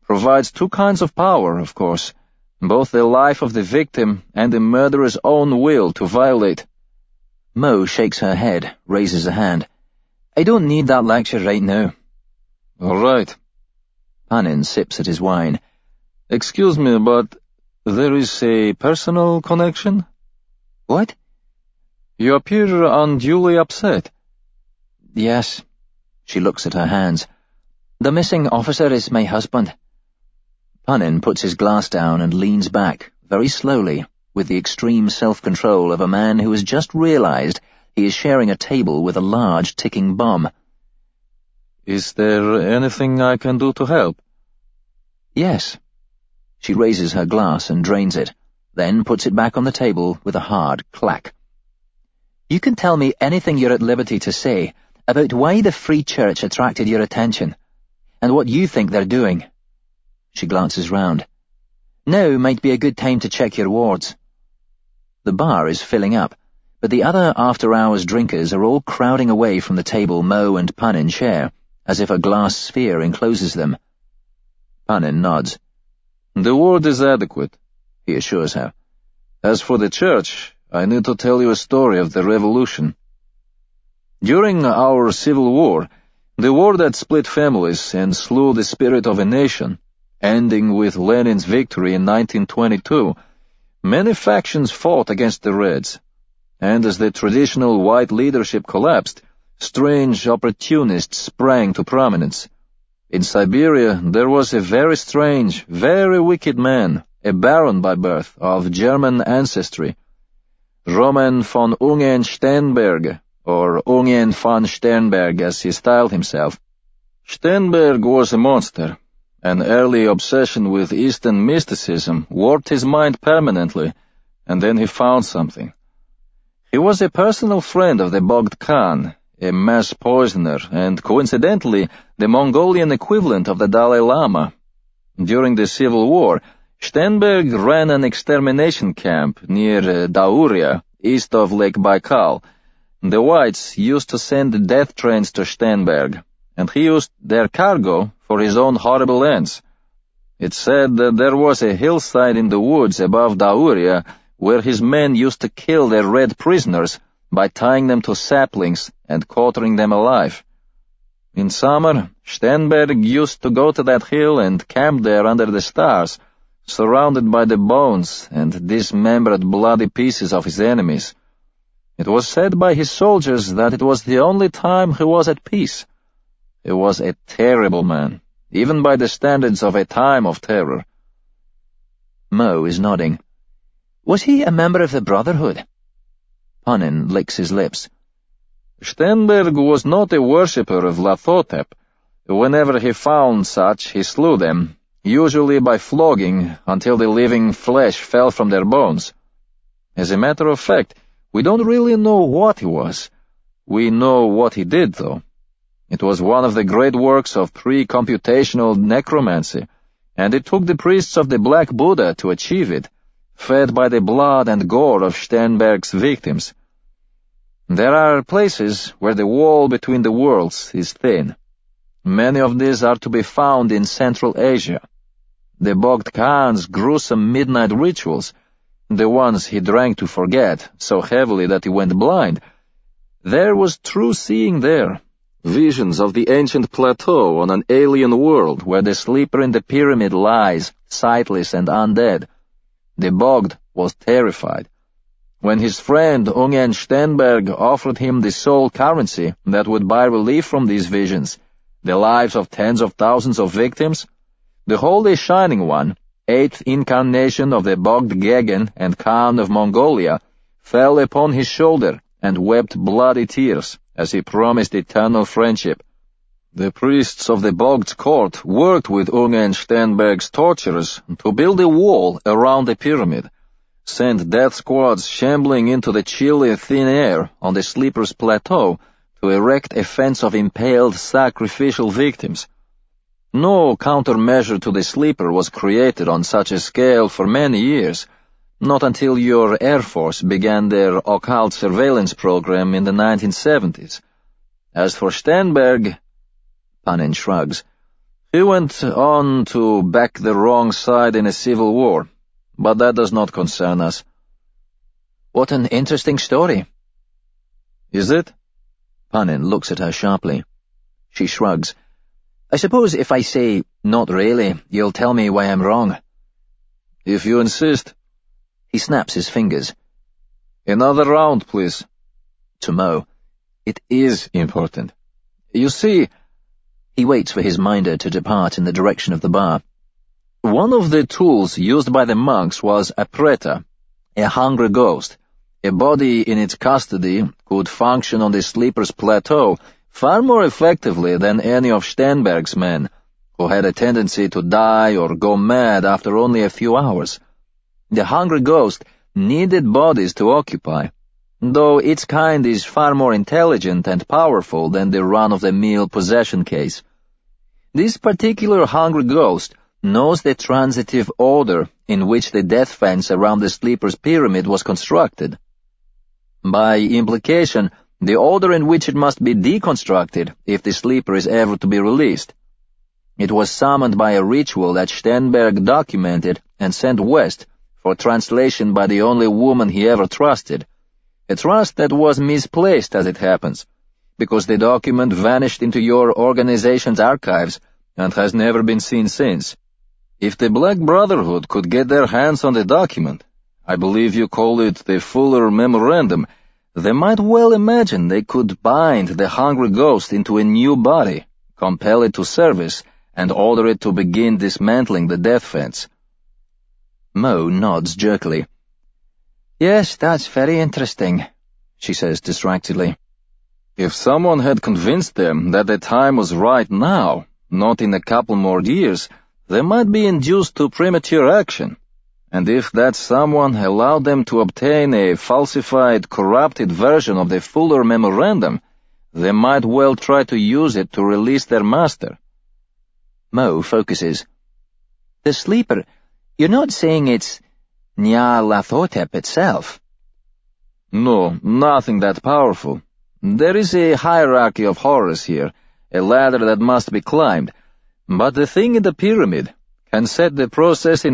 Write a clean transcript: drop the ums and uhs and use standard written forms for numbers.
provides two kinds of power, of course, both the life of the victim and the murderer's own will to violate. Mo shakes her head, raises a hand. I don't need that lecture right now. All right. Panin sips at his wine. Excuse me, but there is a personal connection? What? You appear unduly upset. Yes. She looks at her hands. The missing officer is my husband. Panin puts his glass down and leans back, very slowly, with the extreme self-control of a man who has just realized he is sharing a table with a large ticking bomb. Is there anything I can do to help? Yes. She raises her glass and drains it, then puts it back on the table with a hard clack. You can tell me anything you're at liberty to say about why the Free Church attracted your attention, and what you think they're doing. She glances round. Now might be a good time to check your wards. The bar is filling up, but the other after-hours drinkers are all crowding away from the table Mo and Panin share, as if a glass sphere encloses them. Panin nods. The ward is adequate, he assures her. As for the church, I need to tell you a story of the revolution. During our civil war, the war that split families and slew the spirit of a nation, ending with Lenin's victory in 1922, many factions fought against the Reds, and as the traditional white leadership collapsed, strange opportunists sprang to prominence. In Siberia, there was a very strange, very wicked man, a baron by birth, of German ancestry, Roman von Ungen-Sternberg, or Ungen von Sternberg as he styled himself. Sternberg was a monster. An early obsession with Eastern mysticism warped his mind permanently, and then he found something. He was a personal friend of the Bogd Khan, a mass poisoner, and coincidentally the Mongolian equivalent of the Dalai Lama. During the Civil War, Sternberg ran an extermination camp near Dauria, east of Lake Baikal. The whites used to send death trains to Sternberg, and he used their cargo for his own horrible ends. It's said that there was a hillside in the woods above Dauria where his men used to kill their red prisoners by tying them to saplings and quartering them alive. In summer, Sternberg used to go to that hill and camp there under the stars, surrounded by the bones and dismembered bloody pieces of his enemies. It was said by his soldiers that it was the only time he was at peace. He was a terrible man, even by the standards of a time of terror. Mo is nodding. Was he a member of the Brotherhood? Panin licks his lips. Sternberg was not a worshipper of Lathotep. Whenever he found such, he slew them, usually by flogging until the living flesh fell from their bones. As a matter of fact, we don't really know what he was. We know what he did, though. It was one of the great works of pre-computational necromancy, and it took the priests of the Black Buddha to achieve it, fed by the blood and gore of Sternberg's victims. There are places where the wall between the worlds is thin. Many of these are to be found in Central Asia. The Bogd Khan's gruesome midnight rituals, the ones he drank to forget so heavily that he went blind, there was true seeing there. Visions of the ancient plateau on an alien world where the sleeper in the pyramid lies, sightless and undead. The Bogd was terrified. When his friend Ungen Sternberg offered him the soul currency that would buy relief from these visions, the lives of tens of thousands of victims, the Holy Shining One, eighth incarnation of the Bogd Gegen and Khan of Mongolia, fell upon his shoulder and wept bloody tears as he promised eternal friendship. The priests of the Bogd's court worked with Ungen Sternberg's torturers to build a wall around the pyramid, sent death squads shambling into the chilly thin air on the sleeper's plateau to erect a fence of impaled sacrificial victims. No countermeasure to the sleeper was created on such a scale for many years, not until your Air Force began their occult surveillance program in the 1970s. As for Sternberg, Panin shrugs, He went on to back the wrong side in a civil war, but that does not concern us. What an interesting story. Is it? Panin looks at her sharply. She shrugs. I suppose if I say, not really, you'll tell me why I'm wrong. If you insist. He snaps his fingers. Another round, please. To Mo. It is important. You see... He waits for his minder to depart in the direction of the bar. One of the tools used by the monks was a preta, a hungry ghost. A body in its custody could function on the sleeper's plateau far more effectively than any of Sternberg's men, who had a tendency to die or go mad after only a few hours. The hungry ghost needed bodies to occupy, though its kind is far more intelligent and powerful than the run-of-the-mill possession case. This particular hungry ghost knows the transitive order in which the death fence around the sleeper's pyramid was constructed. By implication, the order in which it must be deconstructed if the sleeper is ever to be released. It was summoned by a ritual that Sternberg documented and sent west for translation by the only woman he ever trusted, a trust that was misplaced as it happens, because the document vanished into your organization's archives and has never been seen since. If the Black Brotherhood could get their hands on the document, I believe you call it the Fuller Memorandum, they might well imagine they could bind the hungry ghost into a new body, compel it to service, and order it to begin dismantling the death fence. Mo nods jerkily. Yes, that's very interesting, she says distractedly. If someone had convinced them that the time was right now, not in a couple more years, they might be induced to premature action. And if that someone allowed them to obtain a falsified, corrupted version of the Fuller Memorandum, they might well try to use it to release their master. Mo focuses. The sleeper, you're not saying it's Nyarlathotep itself? No, nothing that powerful. There is a hierarchy of horrors here, a ladder that must be climbed, but the thing in the pyramid can set the process in